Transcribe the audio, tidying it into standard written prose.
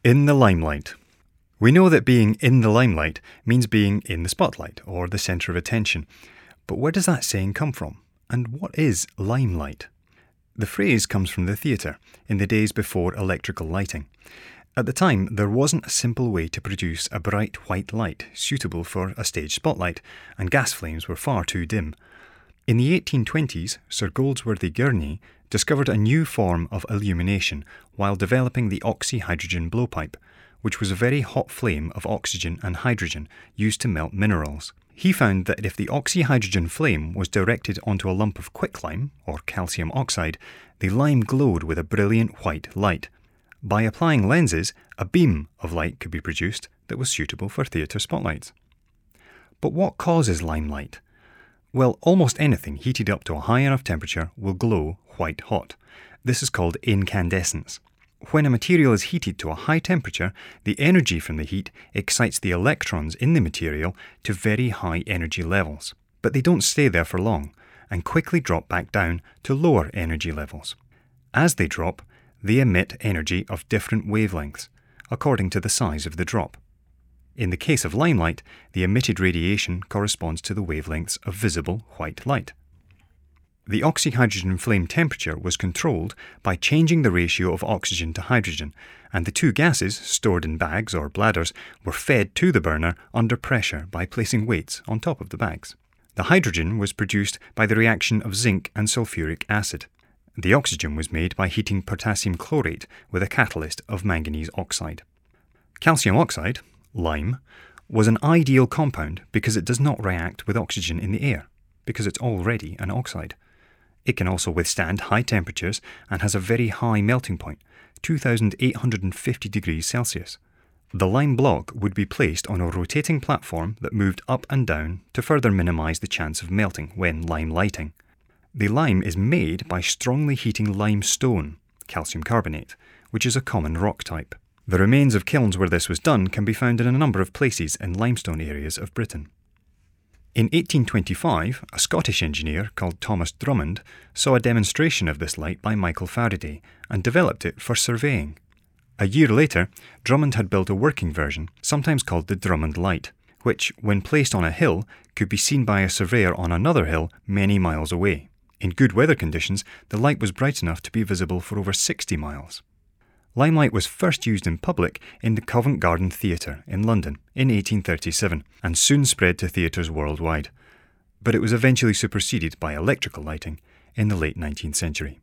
In the limelight. We know that being in the limelight means being in the spotlight or the centre of attention. But where does that saying come from? And what is limelight? The phrase comes from the theatre in the days before electrical lighting. At the time, there wasn't a simple way to produce a bright white light suitable for a stage spotlight, and gas flames were far too dim. In the 1820s, Sir Goldsworthy Gurney discovered a new form of illumination while developing the oxyhydrogen blowpipe, which was a very hot flame of oxygen and hydrogen used to melt minerals. He found that if the oxyhydrogen flame was directed onto a lump of quicklime, or calcium oxide, the lime glowed with a brilliant white light. By applying lenses, a beam of light could be produced that was suitable for theatre spotlights. But what causes limelight? Well, almost anything heated up to a high enough temperature will glow white hot. This is called incandescence. When a material is heated to a high temperature, the energy from the heat excites the electrons in the material to very high energy levels. But they don't stay there for long, and quickly drop back down to lower energy levels. As they drop, they emit energy of different wavelengths, according to the size of the drop. In the case of limelight, the emitted radiation corresponds to the wavelengths of visible white light. The oxyhydrogen flame temperature was controlled by changing the ratio of oxygen to hydrogen, and the two gases, stored in bags or bladders, were fed to the burner under pressure by placing weights on top of the bags. The hydrogen was produced by the reaction of zinc and sulfuric acid. The oxygen was made by heating potassium chlorate with a catalyst of manganese oxide. Calcium oxide, lime, was an ideal compound because it does not react with oxygen in the air, because it's already an oxide. It can also withstand high temperatures and has a very high melting point, 2,850 degrees Celsius. The lime block would be placed on a rotating platform that moved up and down to further minimise the chance of melting when lime lighting. The lime is made by strongly heating limestone, calcium carbonate, which is a common rock type. The remains of kilns where this was done can be found in a number of places in limestone areas of Britain. In 1825, a Scottish engineer called Thomas Drummond saw a demonstration of this light by Michael Faraday and developed it for surveying. A year later, Drummond had built a working version, sometimes called the Drummond light, which, when placed on a hill, could be seen by a surveyor on another hill many miles away. In good weather conditions, the light was bright enough to be visible for over 60 miles. Limelight was first used in public in the Covent Garden Theatre in London in 1837 and soon spread to theatres worldwide. But it was eventually superseded by electrical lighting in the late 19th century.